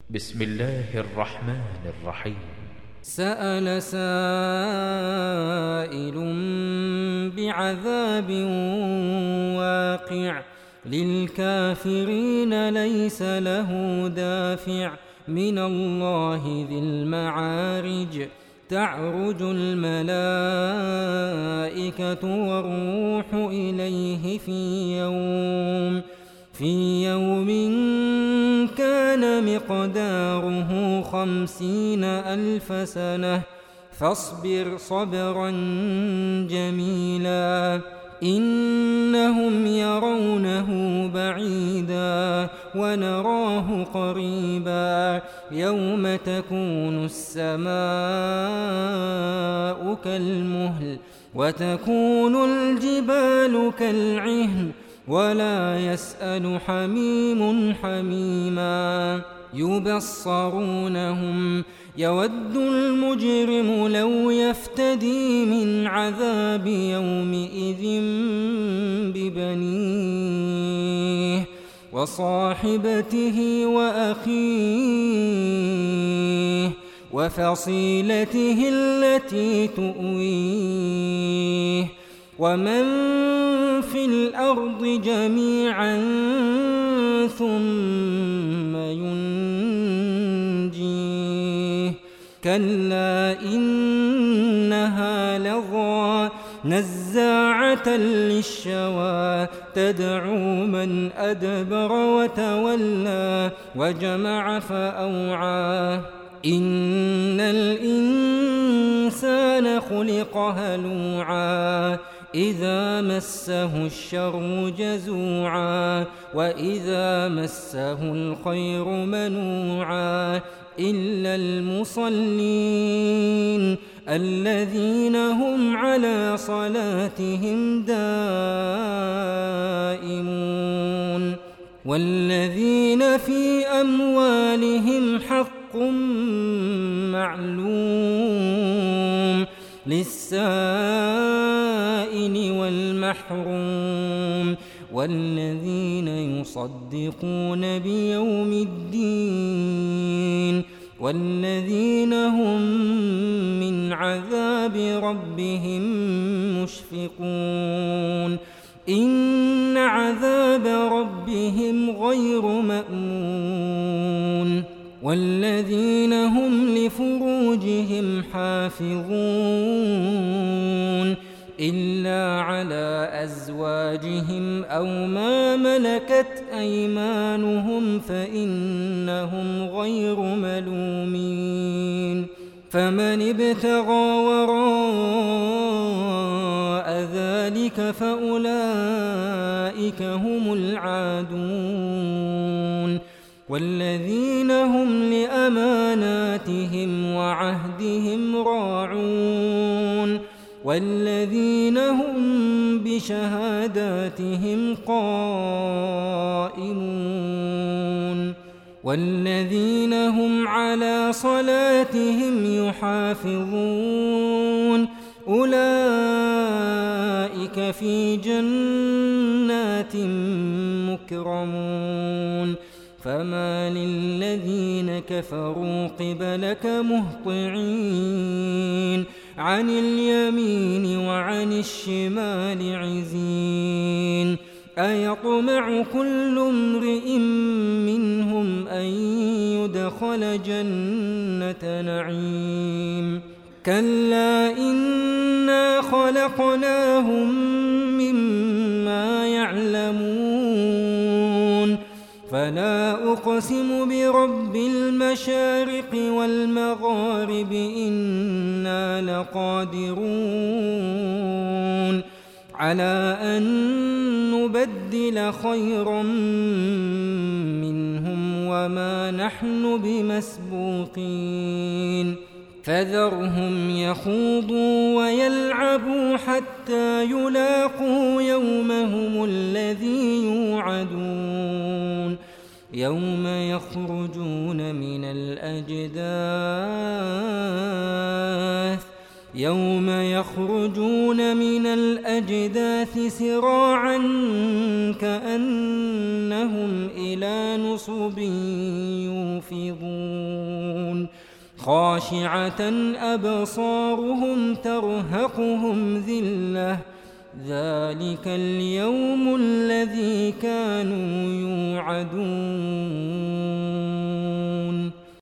بسم الله الرحمن الرحيم. سأل سائل بعذاب واقع للكافرين ليس له دافع من الله ذي المعارج تعرج الملائكة والروح إليه في يوم كان مقداره 50,000 سنة فاصبر صبرا جميلا إنهم يرونه بعيدا ونراه قريبا يوم تكون السماء كالمهل وتكون الجبال كالعهن ولا يسأل حميم حميما يبصرونهم يود المجرم لو يفتدي من عذاب يومئذ ببنيه وصاحبته وأخيه وفصيلته التي تؤويه ومن في الأرض جميعا ثم ينجيه كلا إنها لظى نزاعة للشوى تدعو من أدبر وتولى وجمع فأوعى إن الإنسان خلق هلوعا إذا مسه الشر جزوعا وإذا مسه الخير منوعا إلا المصلين الذين هم على صلاتهم دائمون والذين في أموالهم حق معلوم للسائل والمحروم والذين يصدقون بيوم الدين والذين هم من عذاب ربهم مشفقون إن عذاب ربهم غير مأمون والذين هم لفروجهم حافظون إلا على أزواجهم أو ما ملكت أيمانهم فإنهم غير ملومين فمن ابتغى وراء ذلك فأولئك هم العادون والذين هم لأماناتهم وعهدهم راعون والذين هم بشهاداتهم قائمون والذين هم على صلاتهم يحافظون أولئك في جنات مكرمون فما للذين كفروا قبلك مهطعين عن اليمين وعن الشمال عزين أيطمع كل امرئ منهم أن يدخل جنة نعيم كلا إنا خلقناهم مما يعلمون فلا أقسم برب المشارق والمغارب إنا لقادرون على أن نبدل خيرا منهم وما نحن بمسبوقين فذرهم يخوضوا ويلعبوا حتى يلاقوا يومهم الذي يوعدون يوم يخرجون من الأجداث سراعا كأنهم إلى نصب يوفضون خاشعة أبصارهم ترهقهم ذلة ذلك اليوم الذي كانوا يوعدون